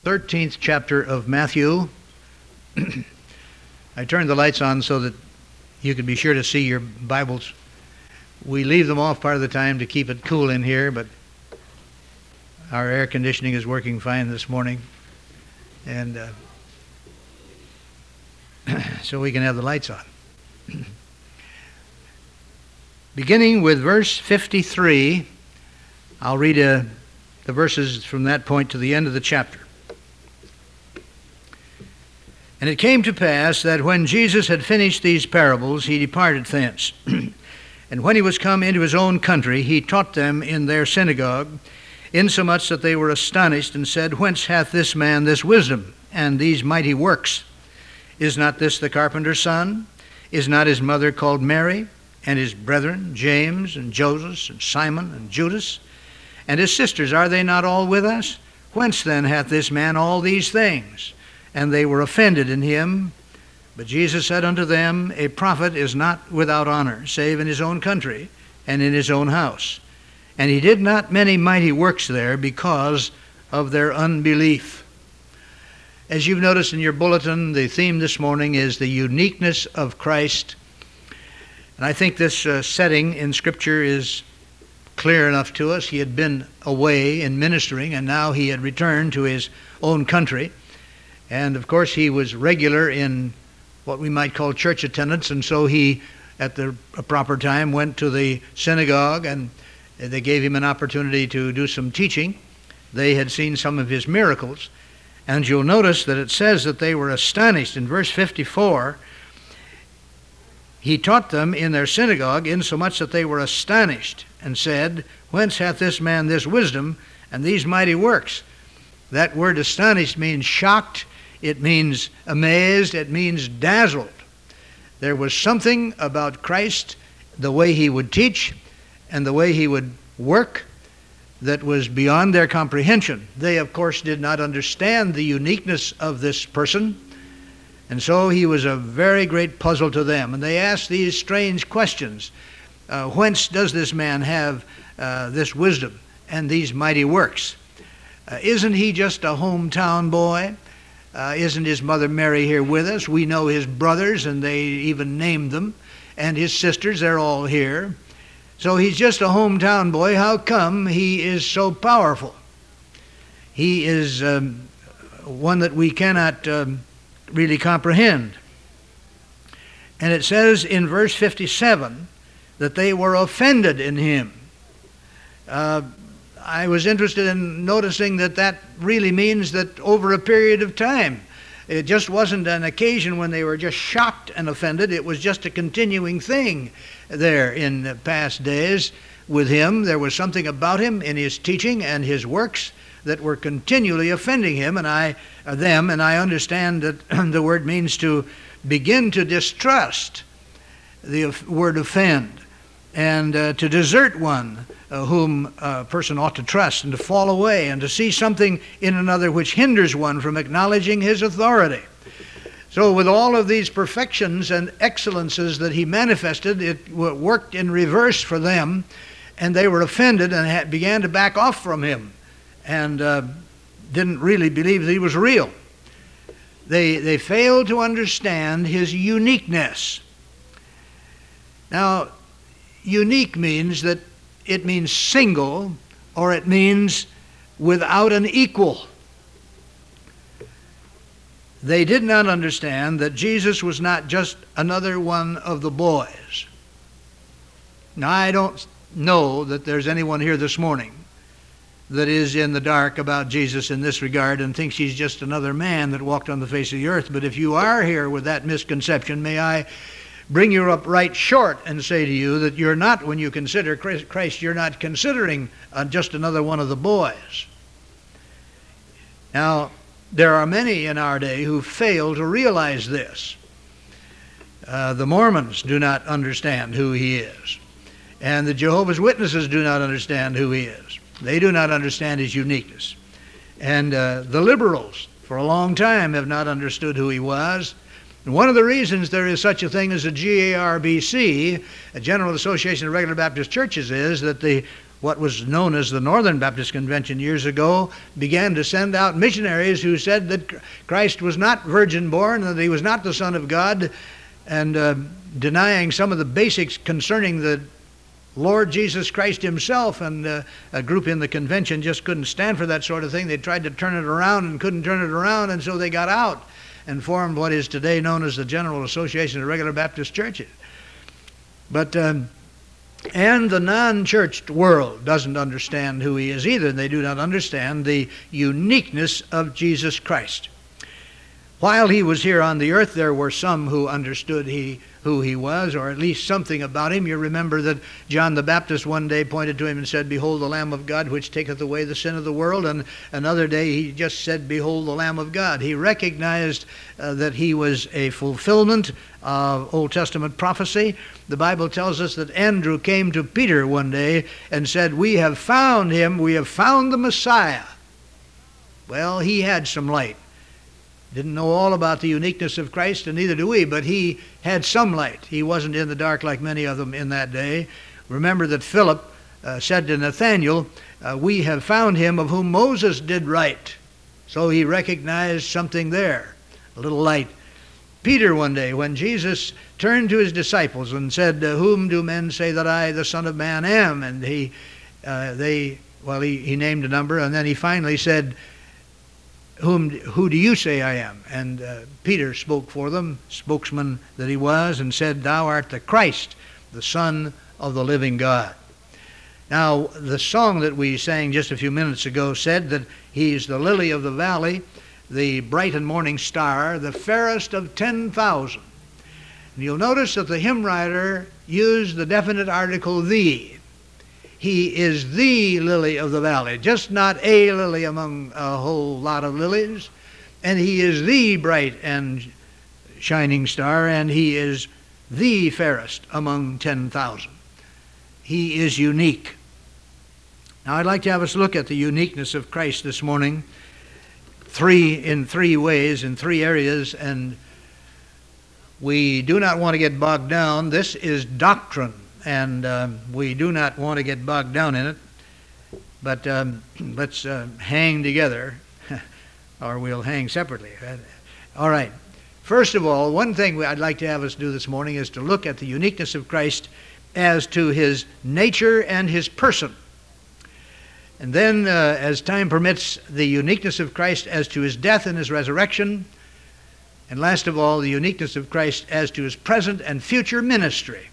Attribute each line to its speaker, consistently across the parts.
Speaker 1: 13th chapter of Matthew. I turned the lights on so that you could be sure to see your Bibles. We leave them off part of the time to keep it cool in here, but our air conditioning is working fine this morning, and so we can have the lights on. Beginning with verse 53, I'll read the verses from that point to the end of the chapter. And it came to pass that when Jesus had finished these parables, he departed thence. And when he was come into his own country, he taught them in their synagogue, insomuch that they were astonished, and said, Whence hath this man this wisdom, and these mighty works? Is not this the carpenter's son? Is not his mother called Mary, and his brethren, James, and Joseph, and Simon, and Judas? And his sisters, are they not all with us? Whence then hath this man all these things? And they were offended in him. But Jesus said unto them, A prophet is not without honor, save in his own country, and in his own house. And he did not many mighty works there, because of their unbelief. As you've noticed in your bulletin, the theme this morning is the uniqueness of Christ. And I think this setting in Scripture is clear enough to us. He had been away in ministering, and now he had returned to his own country. And of course he was regular in what we might call church attendance, and so he, at the proper time, went to the synagogue, and they gave him an opportunity to do some teaching. They had seen some of his miracles, and you'll notice that it says that they were astonished. In verse 54, he taught them in their synagogue, insomuch that they were astonished, and said, Whence hath this man this wisdom, and these mighty works? That word astonished means shocked, it means amazed, it means dazzled. There was something about Christ, the way he would teach and the way he would work, that was beyond their comprehension. They, of course, did not understand the uniqueness of this person, and so he was a very great puzzle to them. And they asked these strange questions. Whence does this man have this wisdom and these mighty works? Isn't he just a hometown boy? Isn't his mother Mary here with us? We know his brothers, and they even named them, and his sisters, they're all here. So he's just a hometown boy. How come he is so powerful? He is one that we cannot really comprehend. And it says in verse 57 that they were offended in him. I was interested in noticing that that really means that over a period of time. It just wasn't an occasion when they were just shocked and offended. It was just a continuing thing there in the past days with him. There was something about him in his teaching and his works that were continually offending him and them. And I understand that the word means to begin to distrust, the word offend, and to desert one whom a person ought to trust, and to fall away, and to see something in another which hinders one from acknowledging his authority. So with all of these perfections and excellences that he manifested, it worked in reverse for them, and they were offended and began to back off from him, and didn't really believe that he was real. They failed to understand his uniqueness. Now, unique means that it means single, or it means without an equal. They did not understand that Jesus was not just another one of the boys. Now, I don't know that there's anyone here this morning that is in the dark about Jesus in this regard and thinks he's just another man that walked on the face of the earth. But if you are here with that misconception, may I bring you up right short and say to you that you're not, when you consider Christ, you're not considering just another one of the boys. Now, there are many in our day who fail to realize this. The Mormons do not understand who he is, and the Jehovah's Witnesses do not understand who he is. They do not understand his uniqueness. And the liberals, for a long time, have not understood who he was. And one of the reasons there is such a thing as a GARBC, a General Association of Regular Baptist Churches, is that what was known as the Northern Baptist Convention years ago began to send out missionaries who said that Christ was not virgin born, that he was not the Son of God, and denying some of the basics concerning the Lord Jesus Christ himself. And a group in the convention just couldn't stand for that sort of thing. They tried to turn it around and couldn't turn it around, and so they got out and formed what is today known as the General Association of Regular Baptist Churches. But and the non-churched world doesn't understand who he is either. They do not understand the uniqueness of Jesus Christ. While he was here on the earth, there were some who understood who he was, or at least something about him. You remember that John the Baptist one day pointed to him and said, "Behold the Lamb of God, which taketh away the sin of the world." And another day he just said, "Behold the Lamb of God." He recognized that he was a fulfillment of Old Testament prophecy. The Bible tells us that Andrew came to Peter one day and said, "We have found him, we have found the Messiah." Well, he had some light. Didn't know all about the uniqueness of Christ, and neither do we, but he had some light. He wasn't in the dark like many of them in that day. Remember that Philip said to Nathanael, "We have found him of whom Moses did write." So he recognized something there, a little light. Peter one day, when Jesus turned to his disciples and said, "Whom do men say that I, the Son of Man, am?" And he named a number, and then he finally said, "Who do you say I am?" And Peter spoke for them, spokesman that he was, and said, "Thou art the Christ, the Son of the living God." Now, the song that we sang just a few minutes ago said that he's the lily of the valley, the bright and morning star, the fairest of 10,000. And you'll notice that the hymn writer used the definite article "the." He is the lily of the valley, just not a lily among a whole lot of lilies. And he is the bright and shining star, and he is the fairest among 10,000. He is unique. Now I'd like to have us look at the uniqueness of Christ this morning, in three ways, in three areas, and we do not want to get bogged down. This is doctrine. And we do not want to get bogged down in it, but let's hang together, or we'll hang separately. All right. First of all, one thing I'd like to have us do this morning is to look at the uniqueness of Christ as to his nature and his person. And then, as time permits, the uniqueness of Christ as to his death and his resurrection. And last of all, the uniqueness of Christ as to his present and future ministry.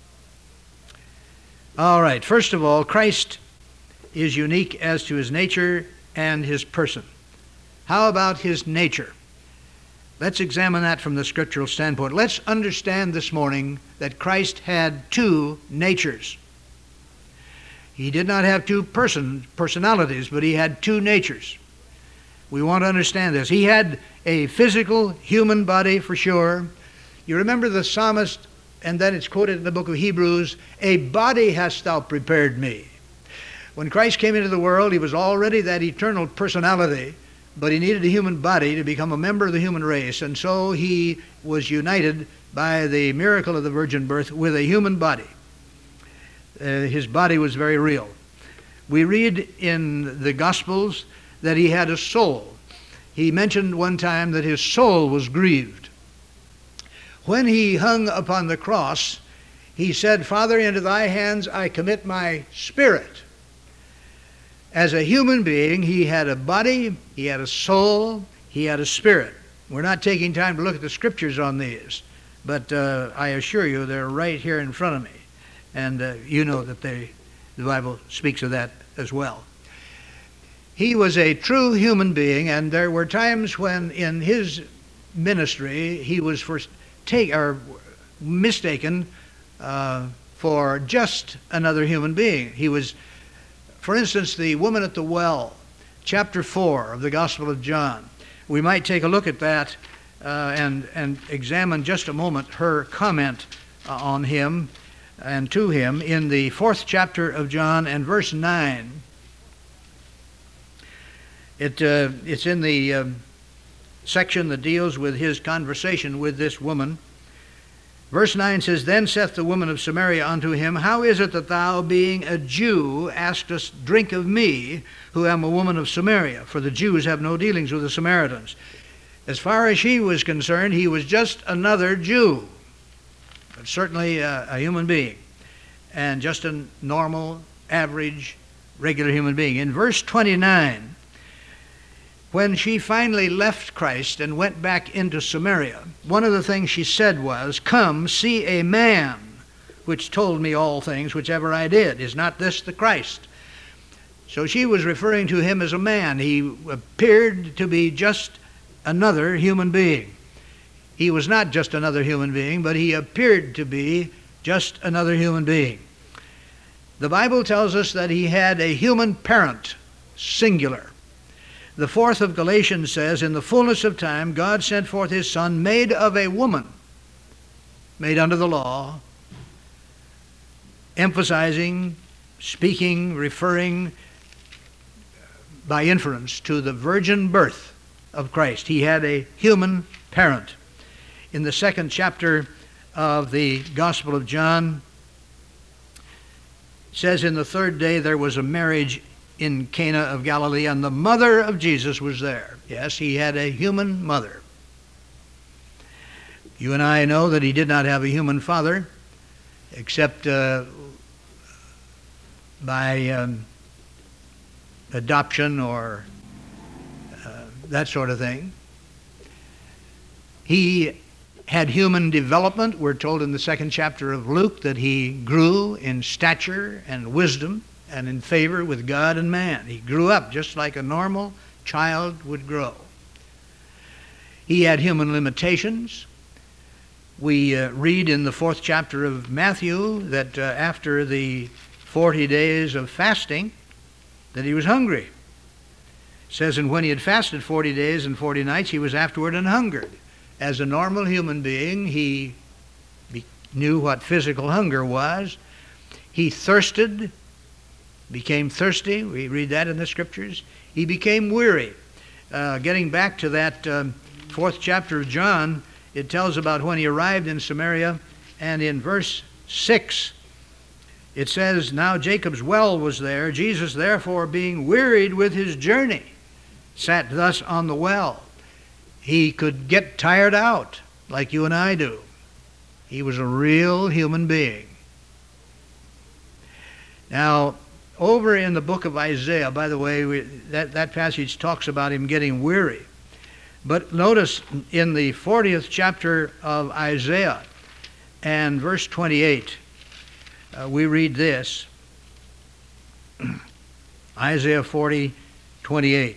Speaker 1: All right, first of all, Christ is unique as to his nature and his person. How about his nature? Let's examine that from the scriptural standpoint. Let's understand this morning that Christ had two natures. He did not have two personalities, but he had two natures. We want to understand this. He had a physical human body for sure. You remember the psalmist, and then it's quoted in the book of Hebrews, "A body hast thou prepared me." When Christ came into the world, he was already that eternal personality, but he needed a human body to become a member of the human race, and so he was united by the miracle of the virgin birth with a human body. His body was very real. We read in the Gospels that he had a soul. He mentioned one time that his soul was grieved. When he hung upon the cross, he said, "Father, into thy hands I commit my spirit." As a human being, he had a body, he had a soul, he had a spirit. We're not taking time to look at the scriptures on these, but I assure you they're right here in front of me. And you know that the Bible speaks of that as well. He was a true human being, and there were times when in his ministry he was mistaken for just another human being. He was, for instance, the woman at the well, chapter 4 of the Gospel of John. We might take a look at that and examine just a moment her comment on him and to him in the 4th chapter of John and verse 9. It's in the section that deals with his conversation with this woman. Verse 9 says, Then saith the woman of Samaria unto him, How is it that thou, being a Jew, askest drink of me, who am a woman of Samaria? For the Jews have no dealings with the Samaritans. As far as she was concerned, he was just another Jew, but certainly a human being, and just a normal, average, regular human being. In verse 29, when she finally left Christ and went back into Samaria, one of the things she said was, Come, see a man which told me all things whichever I did. Is not this the Christ? So she was referring to him as a man. He appeared to be just another human being. He was not just another human being, but he appeared to be just another human being. The Bible tells us that he had a human parent, singular. The 4th of Galatians says, In the fullness of time God sent forth his Son, made of a woman, made under the law, emphasizing, speaking, referring by inference to the virgin birth of Christ. He had a human parent. In the 2nd chapter of the Gospel of John, it says, In the 3rd day there was a marriage in Cana of Galilee, and the mother of Jesus was there. Yes, he had a human mother. You and I know that he did not have a human father, except by adoption or that sort of thing. He had human development. We're told in the 2nd chapter of Luke that he grew in stature and wisdom and in favor with God and man. He grew up just like a normal child would grow. He had human limitations. We read in the 4th chapter of Matthew that after the 40 days of fasting, that he was hungry. It says, And when he had fasted 40 days and 40 nights, he was afterward an hungered. As a normal human being, he knew what physical hunger was. He thirsted, became thirsty. We read that in the Scriptures. He became weary. Getting back to that 4th chapter of John, it tells about when he arrived in Samaria, and in verse 6, it says, Now Jacob's well was there. Jesus, therefore, being wearied with his journey, sat thus on the well. He could get tired out, like you and I do. He was a real human being. Now, over in the book of Isaiah, by the way, that passage talks about him getting weary. But notice in the 40th chapter of Isaiah and verse 28, we read this. Isaiah 40:28.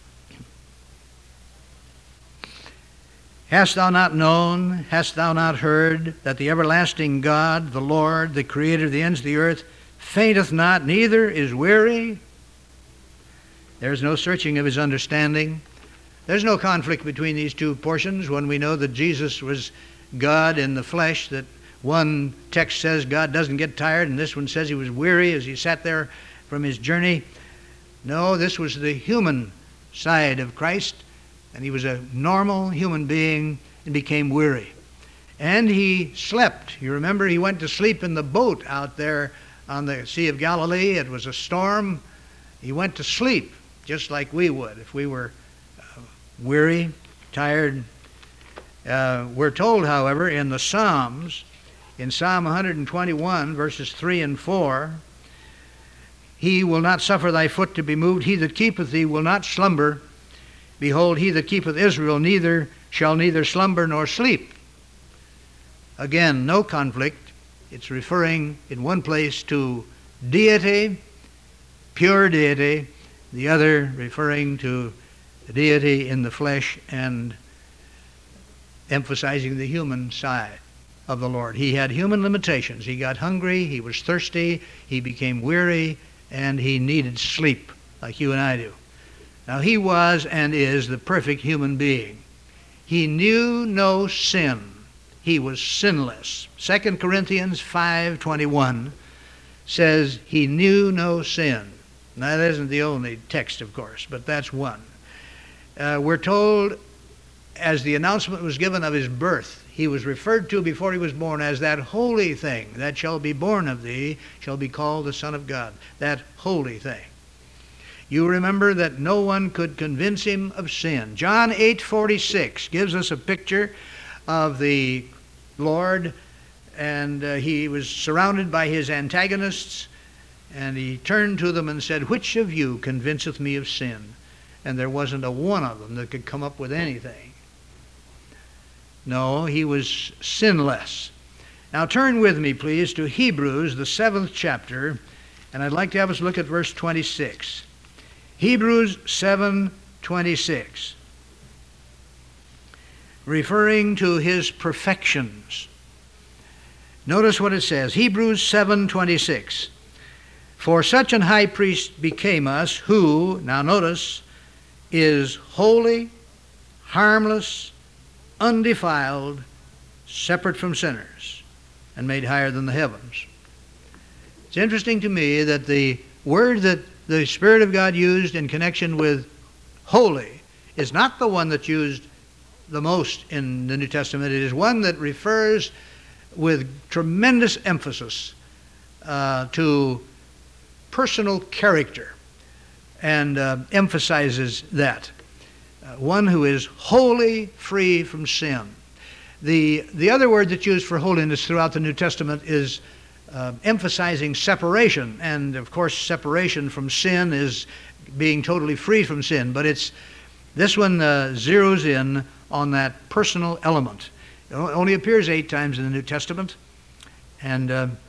Speaker 1: Hast thou not known, hast thou not heard, that the everlasting God, the Lord, the Creator of the ends of the earth, fainteth not, neither is weary? There is no searching of his understanding. There's no conflict between these two portions when we know that Jesus was God in the flesh, that one text says God doesn't get tired, and this one says he was weary as he sat there from his journey. No, this was the human side of Christ, and he was a normal human being and became weary. And he slept. You remember he went to sleep in the boat out there on the Sea of Galilee. It was a storm. He went to sleep just like we would if we were weary, tired. We're told, however, in the Psalms, in Psalm 121, verses 3 and 4, He will not suffer thy foot to be moved. He that keepeth thee will not slumber. Behold, he that keepeth Israel shall neither slumber nor sleep. Again, no conflict. It's referring in one place to deity, pure deity, the other referring to deity in the flesh and emphasizing the human side of the Lord. He had human limitations. He got hungry, he was thirsty, he became weary, and he needed sleep like you and I do. Now, he was and is the perfect human being. He knew no sin. He was sinless. 2 Corinthians 5:21 says he knew no sin. Now, that isn't the only text, of course, but that's one. We're told, as the announcement was given of his birth, he was referred to before he was born as that holy thing that shall be born of thee shall be called the Son of God. That holy thing. You remember that no one could convince him of sin. John 8:46 gives us a picture of the Lord, and he was surrounded by his antagonists, and he turned to them and said, "Which of you convinceth me of sin?" And there wasn't a one of them that could come up with anything. No, he was sinless. Now turn with me, please, to Hebrews, the 7th chapter, and I'd like to have us look at verse 26. Hebrews 7:26, referring to his perfections. Notice what it says, Hebrews 7:26. For such an high priest became us, who, now notice, is holy, harmless, undefiled, separate from sinners, and made higher than the heavens. It's interesting to me that the word that the Spirit of God used in connection with holy is not the one that's used the most in the New Testament. It is one that refers with tremendous emphasis to personal character and emphasizes that. One who is wholly free from sin. The other word that's used for holiness throughout the New Testament is emphasizing separation, and of course separation from sin is being totally free from sin, but this one zeroes in on that personal element. It only appears 8 times in the New Testament, and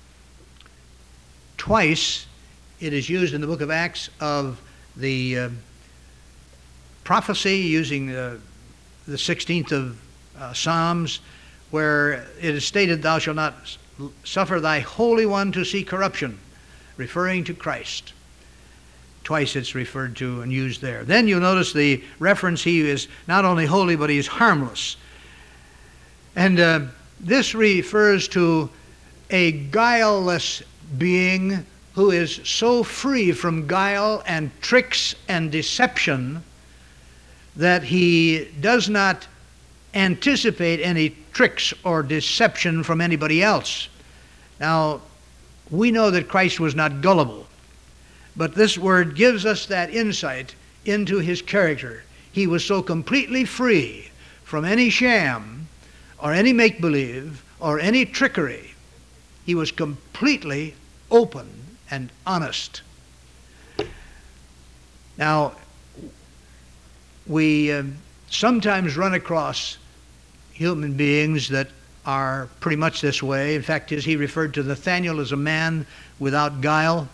Speaker 1: twice it is used in the book of Acts of the prophecy using the 16th of Psalms, where it is stated, "Thou shalt not suffer thy Holy One to see corruption," referring to Christ. Twice it's referred to and used there. Then you'll notice the reference, he is not only holy, but he is harmless. And this refers to a guileless being who is so free from guile and tricks and deception that he does not anticipate any tricks or deception from anybody else. Now, we know that Christ was not gullible, but this word gives us that insight into his character. He was so completely free from any sham or any make-believe or any trickery. He was completely open and honest. Now, we sometimes run across human beings that are pretty much this way. In fact, as he referred to Nathaniel as a man without guile.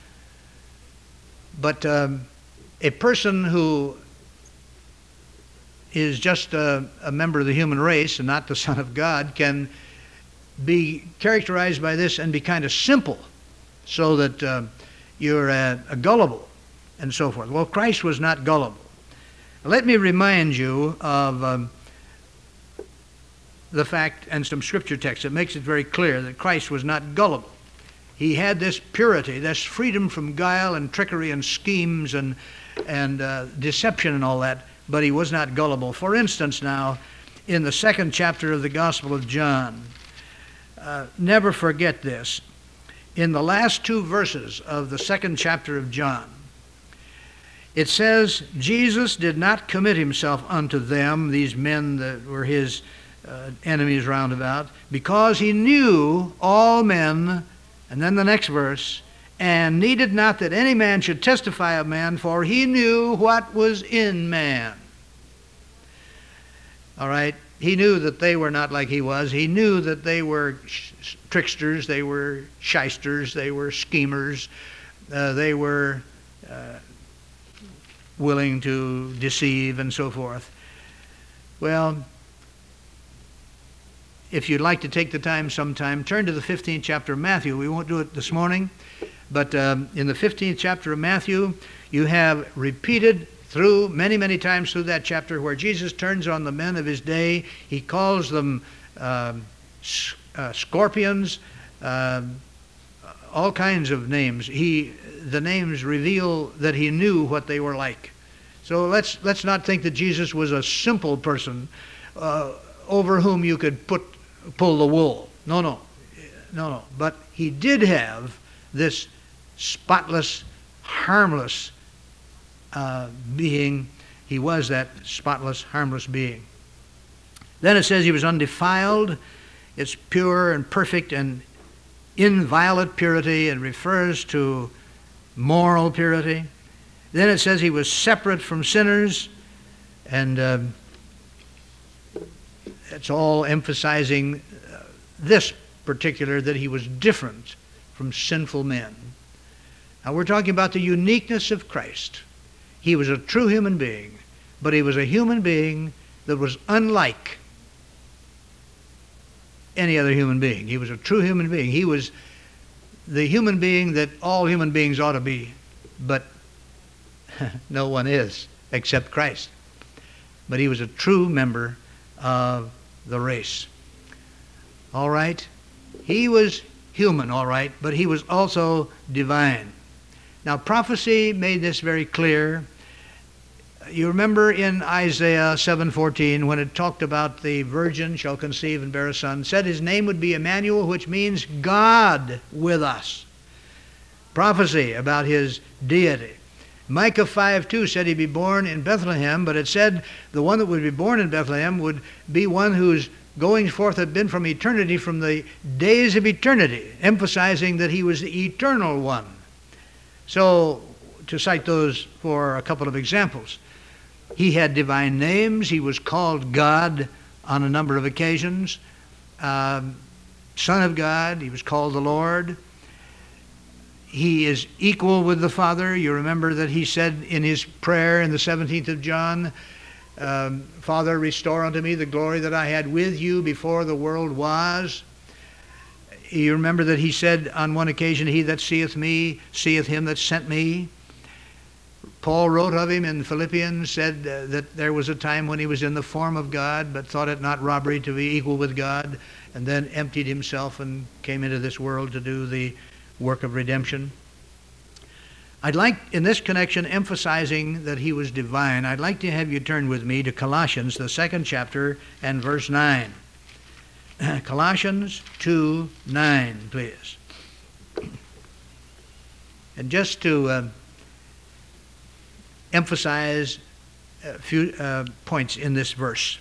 Speaker 1: But a person who is just a member of the human race and not the Son of God can be characterized by this and be kind of simple, so that you're a gullible and so forth. Well, Christ was not gullible. Let me remind you of the fact and some scripture text that makes it very clear that Christ was not gullible. He had this purity, this freedom from guile and trickery and schemes and deception and all that, but he was not gullible. For instance, now, in the 2nd chapter of the Gospel of John, never forget this. In the last 2 verses of the 2nd chapter of John, it says, Jesus did not commit himself unto them, these men that were his enemies round about, because he knew all men. And then the next verse, and needed not that any man should testify of man, for he knew what was in man. All right, he knew that they were not like he was. He knew that they were tricksters, they were shysters, they were schemers, they were willing to deceive and so forth. Well, if you'd like to take the time sometime, turn to the 15th chapter of Matthew. We won't do it this morning, but in the 15th chapter of Matthew, you have repeated through many, many times through that chapter where Jesus turns on the men of his day. He calls them scorpions, all kinds of names. The names reveal that he knew what they were like. So let's not think that Jesus was a simple person, over whom you could pull the wool. No. But he did have this spotless, harmless being. He was that spotless, harmless being. Then it says he was undefiled. It's pure and perfect and inviolate purity. It refers to moral purity. Then it says he was separate from sinners, and it's all emphasizing this particular, that he was different from sinful men. Now we're talking about the uniqueness of Christ. He was a true human being, but he was a human being that was unlike any other human being. He was a true human being. He was the human being that all human beings ought to be, but no one is except Christ. But he was a true member of the race. All right? He was human, all right, but he was also divine. Now, prophecy made this very clear. You remember in Isaiah 7:14 when it talked about the virgin shall conceive and bear a son, said his name would be Emmanuel, which means God with us. Prophecy about his deity. Micah 5:2 said he'd be born in Bethlehem, but it said the one that would be born in Bethlehem would be one whose going forth had been from eternity, from the days of eternity, emphasizing that he was the eternal one. So, to cite those for a couple of examples, he had divine names. He was called God on a number of occasions. Son of God, he was called the Lord. He is equal with the Father. You remember that he said in his prayer in the 17th of John, Father, restore unto me the glory that I had with you before the world was. You remember that he said on one occasion, he that seeth me, seeth him that sent me. Paul wrote of him in Philippians, said that there was a time when he was in the form of God, but thought it not robbery to be equal with God, and then emptied himself and came into this world to do the work of redemption. I'd like, in this connection, emphasizing that he was divine, I'd like to have you turn with me to Colossians, the 2nd chapter, and verse 9. Colossians 2:9, please. And just to emphasize a few points in this verse.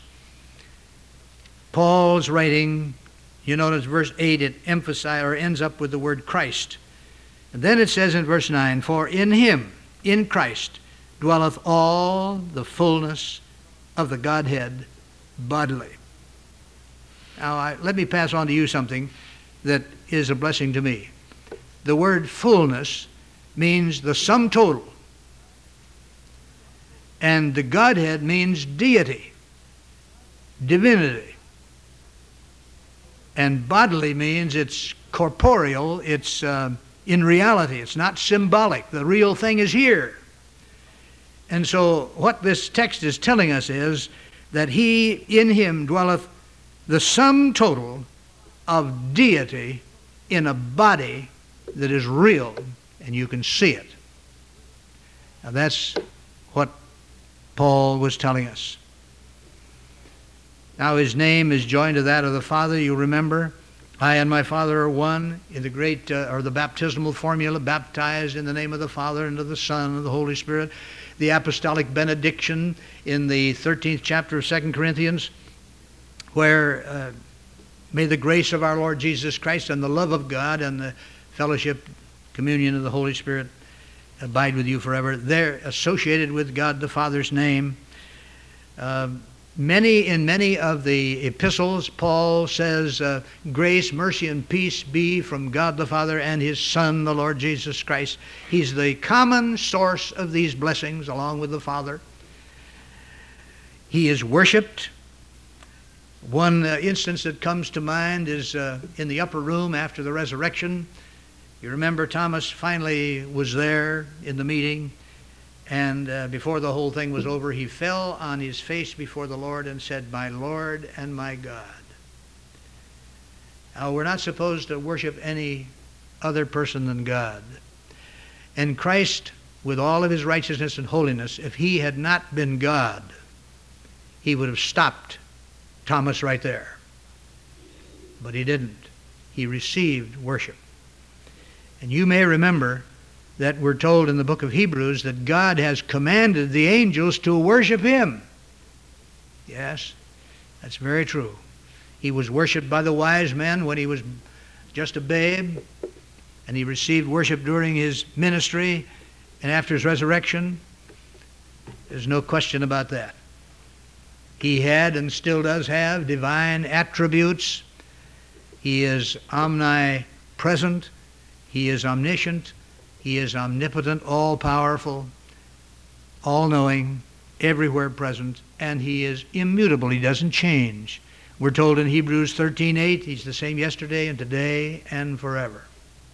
Speaker 1: Paul's writing, you notice verse 8, it emphasizes or ends up with the word Christ. And then it says in verse 9, for in him, in Christ, dwelleth all the fullness of the Godhead bodily. Now, let me pass on to you something that is a blessing to me. The word fullness means the sum total. And the Godhead means deity, divinity. And bodily means it's corporeal, it's in reality, it's not symbolic. The real thing is here. And so what this text is telling us is that he, in him dwelleth the sum total of deity in a body that is real, and you can see it. Now that's what Paul was telling us. Now his name is joined to that of the Father. You remember, I and my Father are one, in the great, or the baptismal formula, baptized in the name of the Father and of the Son and of the Holy Spirit. The apostolic benediction in the 13th chapter of 2 Corinthians, where may the grace of our Lord Jesus Christ and the love of God and the fellowship, communion of the Holy Spirit abide with you forever. They're associated with God the Father's name. In many of the epistles, Paul says, grace, mercy, and peace be from God the Father and his Son, the Lord Jesus Christ. He's the common source of these blessings along with the Father. He is worshipped. One instance that comes to mind is in the upper room after the resurrection. You remember Thomas finally was there in the meeting, and before the whole thing was over, he fell on his face before the Lord and said, my Lord and my God. Now, we're not supposed to worship any other person than God. And Christ, with all of his righteousness and holiness, if he had not been God, he would have stopped Thomas right there. But he didn't. He received worship. And you may remember that we're told in the book of Hebrews that God has commanded the angels to worship him. Yes, that's very true. He was worshiped by the wise men when he was just a babe, and he received worship during his ministry and after his resurrection. There's no question about that. He had and still does have divine attributes. He is omnipresent. He is omniscient. He is omnipotent, all-powerful, all-knowing, everywhere present, and he is immutable. He doesn't change. We're told in Hebrews 13:8, he's the same yesterday and today and forever.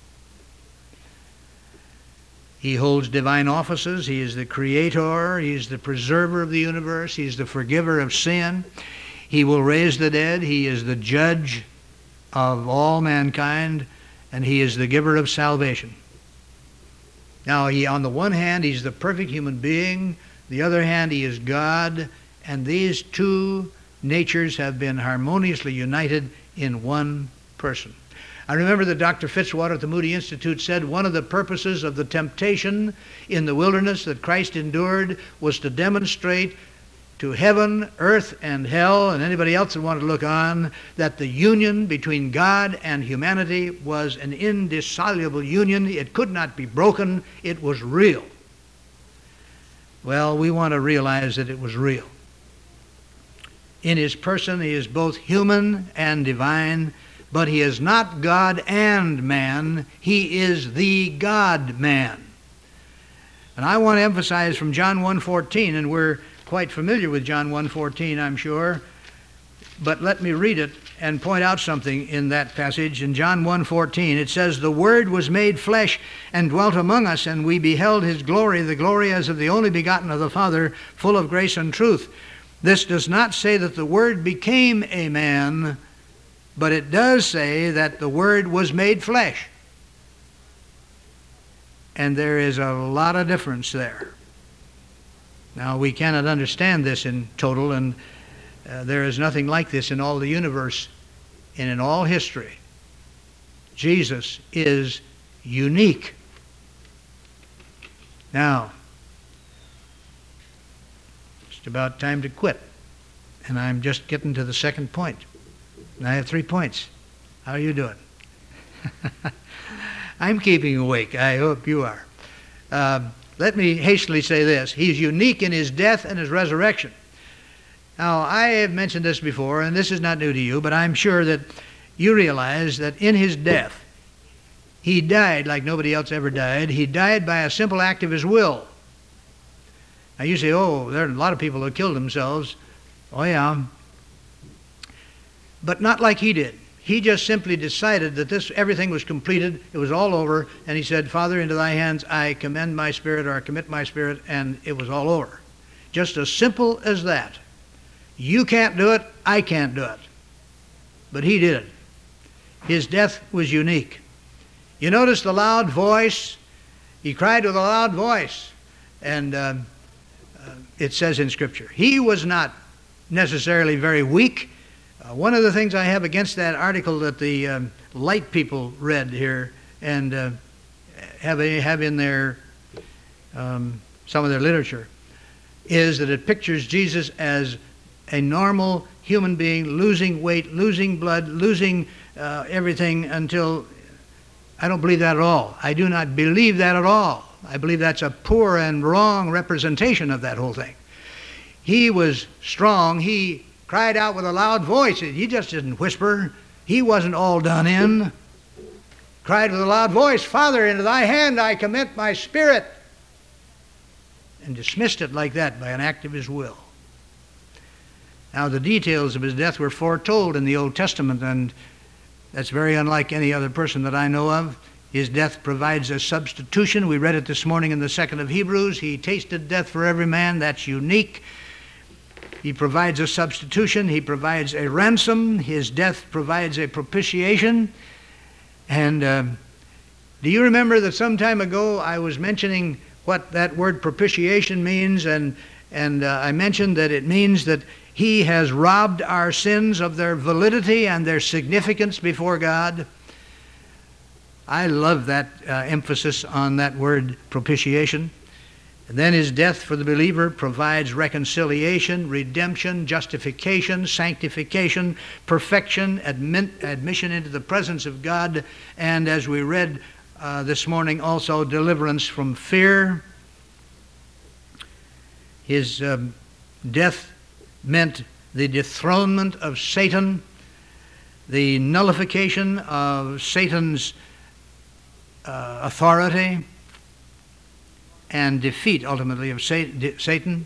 Speaker 1: He holds divine offices. He is the creator. He is the preserver of the universe. He is the forgiver of sin. He will raise the dead. He is the judge of all mankind, and he is the giver of salvation. Now, on the one hand, he's the perfect human being. The other hand, he is God, and these two natures have been harmoniously united in one person. I remember that Dr. Fitzwater at the Moody Institute said one of the purposes of the temptation in the wilderness that Christ endured was to demonstrate to heaven, earth, and hell, and anybody else that wanted to look on, that the union between God and humanity was an indissoluble union. It could not be broken. It was real. Well, we want to realize that it was real. In his person, he is both human and divine, but he is not God and man. He is the God-man. And I want to emphasize from John 1:14, and we're quite familiar with John 1:14, I'm sure, but let me read it and point out something in that passage. In John 1:14, it says, "The Word was made flesh and dwelt among us, and we beheld his glory, the glory as of the only begotten of the Father, full of grace and truth." This does not say that the Word became a man, but it does say that the Word was made flesh. And there is a lot of difference there. Now, we cannot understand this in total, and there is nothing like this in all the universe and in all history. Jesus is unique. Now, it's about time to quit, and I'm just getting to the second point. And I have 3 points. How are you doing? I'm keeping awake. I hope you are. Let me hastily say this. He's unique in his death and his resurrection. Now, I have mentioned this before, and this is not new to you, but I'm sure that you realize that in his death, he died like nobody else ever died. He died by a simple act of his will. Now, you say, oh, there are a lot of people who killed themselves. Oh, yeah. But not like he did. He just simply decided that everything was completed, it was all over, and he said, Father, into thy hands I commend my spirit, or I commit my spirit, and it was all over. Just as simple as that. You can't do it, I can't do it. But he did it. His death was unique. You notice the loud voice? He cried with a loud voice. And it says in Scripture. He was not necessarily very weak. One of the things I have against that article that the light people read here and have in their some of their literature is that it pictures Jesus as a normal human being losing weight, losing blood, losing everything until... I don't believe that at all. I do not believe that at all. I believe that's a poor and wrong representation of that whole thing. He was strong. He cried out with a loud voice. He just didn't whisper. He wasn't all done in. Cried with a loud voice, Father, into thy hand I commit my spirit. And dismissed it like that by an act of his will. Now, the details of his death were foretold in the Old Testament, and that's very unlike any other person that I know of. His death provides a substitution. We read it this morning in the 2nd of Hebrews. He tasted death for every man. That's unique. He provides a substitution. He provides a ransom. His death provides a propitiation. And do you remember that some time ago I was mentioning what that word propitiation means? And And I mentioned that it means that he has robbed our sins of their validity and their significance before God. I love that emphasis on that word propitiation. And then his death for the believer provides reconciliation, redemption, justification, sanctification, perfection, admission into the presence of God, and as we read this morning, also deliverance from fear. His death meant the dethronement of Satan, the nullification of Satan's authority, and defeat, ultimately, of Satan.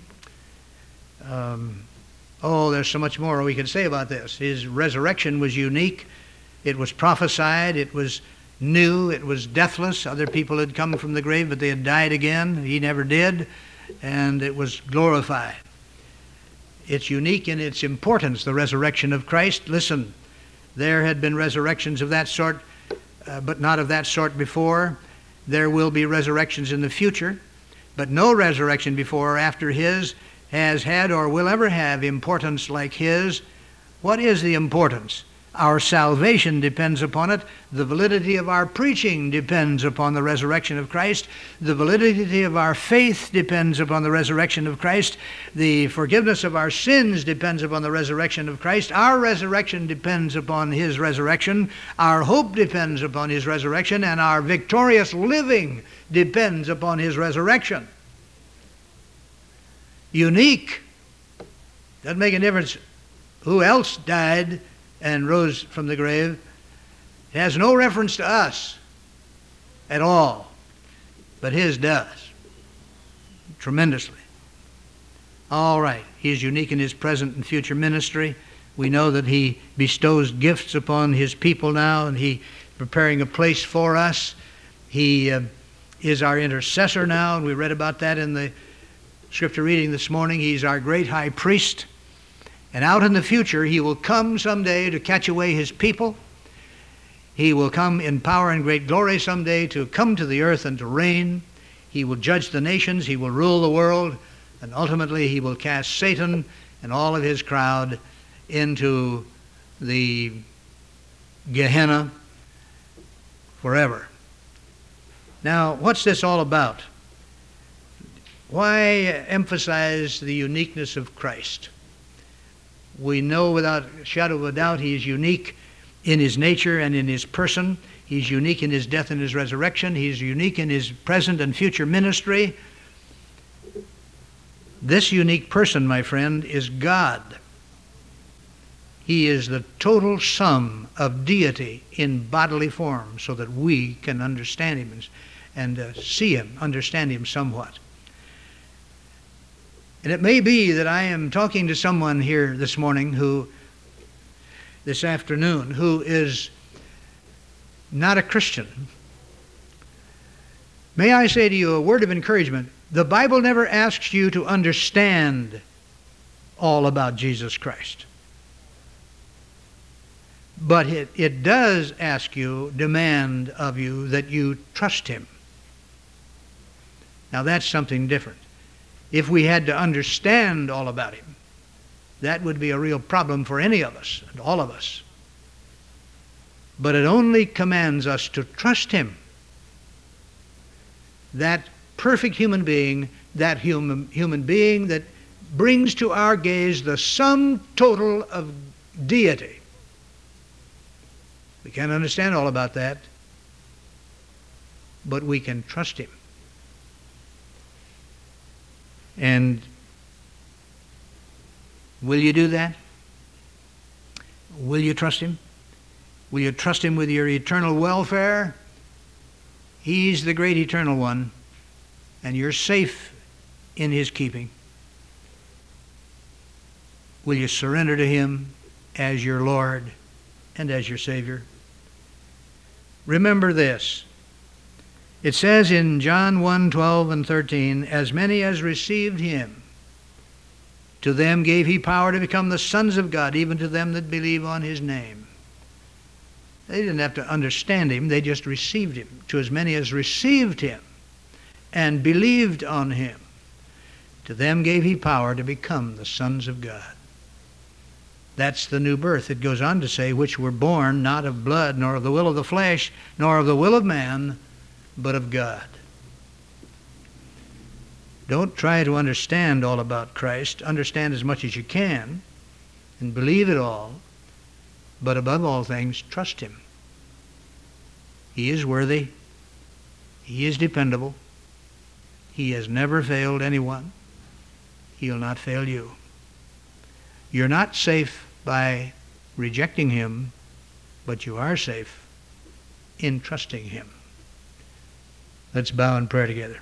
Speaker 1: There's so much more we could say about this. His resurrection was unique. It was prophesied. It was new. It was deathless. Other people had come from the grave, but they had died again. He never did. And it was glorified. It's unique in its importance, the resurrection of Christ. Listen, there had been resurrections of that sort, but not of that sort before. There will be resurrections in the future, but no resurrection before or after his has had or will ever have importance like his. What is the importance? Our salvation depends upon it. The validity of our preaching depends upon the resurrection of Christ. The validity of our faith depends upon the resurrection of Christ. The forgiveness of our sins depends upon the resurrection of Christ. Our resurrection depends upon his resurrection. Our hope depends upon his resurrection, and our victorious living depends upon his resurrection. Unique. Doesn't make a difference who else died and rose from the grave. It has no reference to us at all, but his does, tremendously. All right, he is unique in his present and future ministry. We know that he bestows gifts upon his people now, and he's preparing a place for us. He is our intercessor now, and we read about that in the scripture reading this morning. He's our great high priest. And out in the future, he will come someday to catch away his people. He will come in power and great glory someday to come to the earth and to reign. He will judge the nations. He will rule the world. And ultimately, he will cast Satan and all of his crowd into the Gehenna forever. Now, what's this all about? Why emphasize the uniqueness of Christ? We know without a shadow of a doubt he is unique in his nature and in his person. He's unique in his death and his resurrection. He's unique in his present and future ministry. This unique person, my friend, is God. He is the total sum of deity in bodily form, so that we can understand him and see him, understand him somewhat. And it may be that I am talking to someone here this morning this afternoon, who is not a Christian. May I say to you a word of encouragement? The Bible never asks you to understand all about Jesus Christ. But it does demand of you that you trust him. Now that's something different. If we had to understand all about him, that would be a real problem for any of us, and all of us. But it only commands us to trust him. That perfect human being, that human being that brings to our gaze the sum total of deity. We can't understand all about that, but we can trust him. And will you do that? Will you trust him? Will you trust him with your eternal welfare? He's the great eternal one, and you're safe in his keeping. Will you surrender to him as your Lord and as your Savior? Remember this. It says in John 1:12 and 13, as many as received him, to them gave he power to become the sons of God, even to them that believe on his name. They didn't have to understand him, they just received him. To as many as received him and believed on him, To them gave he power to become the sons of God. That's the new birth. It goes on to say, which were born not of blood, nor of the will of the flesh, nor of the will of man, but of God. Don't try to understand all about Christ. Understand as much as you can and believe it all. But above all things, trust him. He is worthy. He is dependable. He has never failed anyone. He'll not fail you. You're not safe by rejecting him, but you are safe in trusting him. Let's bow in prayer together.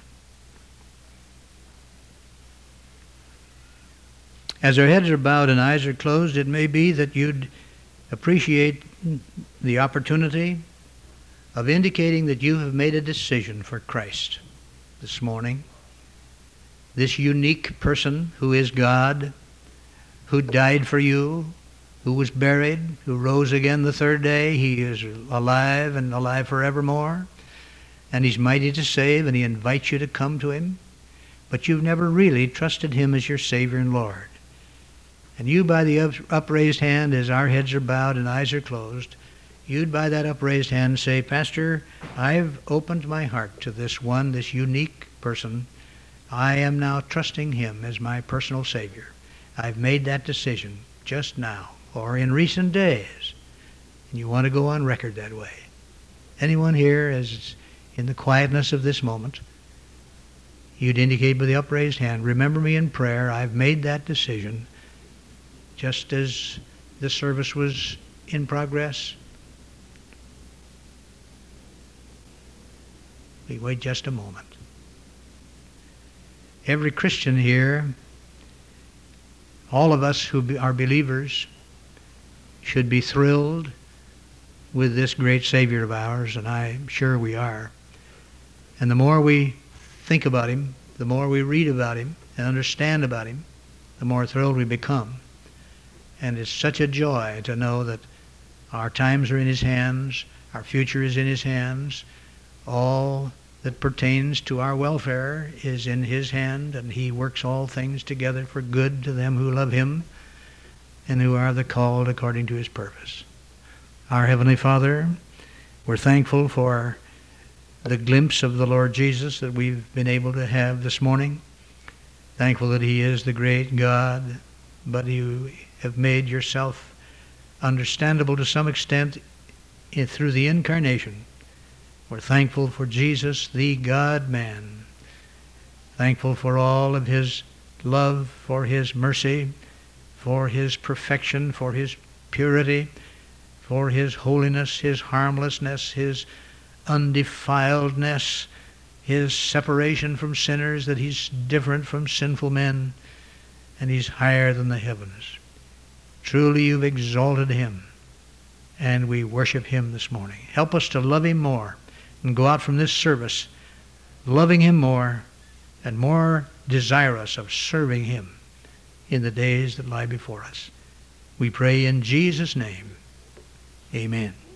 Speaker 1: As our heads are bowed and eyes are closed, it may be that you'd appreciate the opportunity of indicating that you have made a decision for Christ this morning. This unique person who is God, who died for you, who was buried, who rose again the third day. He is alive and alive forevermore. And he's mighty to save, and he invites you to come to him. But you've never really trusted him as your Savior and Lord. And you, by the upraised hand, as our heads are bowed and eyes are closed, you'd by that upraised hand say, Pastor, I've opened my heart to this one, this unique person. I am now trusting him as my personal Savior. I've made that decision just now or in recent days. And you want to go on record that way. Anyone here, as in the quietness of this moment, you'd indicate by the upraised hand, remember me in prayer. I've made that decision. Just as the service was in progress, we wait just a moment. Every Christian here, all of us who are believers, should be thrilled with this great Savior of ours, and I'm sure we are. And the more we think about him, the more we read about him and understand about him, the more thrilled we become. And it's such a joy to know that our times are in his hands, our future is in his hands, all that pertains to our welfare is in his hand, and he works all things together for good to them who love him and who are the called according to his purpose. Our Heavenly Father, we're thankful for the glimpse of the Lord Jesus that we've been able to have this morning. Thankful that he is the great God, but you have made yourself understandable to some extent through the incarnation. We're thankful for Jesus, the God-man. Thankful for all of his love, for his mercy, for his perfection, for his purity, for his holiness, his harmlessness, his undefiledness, his separation from sinners, that he's different from sinful men, and he's higher than the heavens. Truly you've exalted him, and we worship him this morning. Help us to love him more and go out from this service loving him more and more desirous of serving him in the days that lie before us. We pray in Jesus' name. Amen.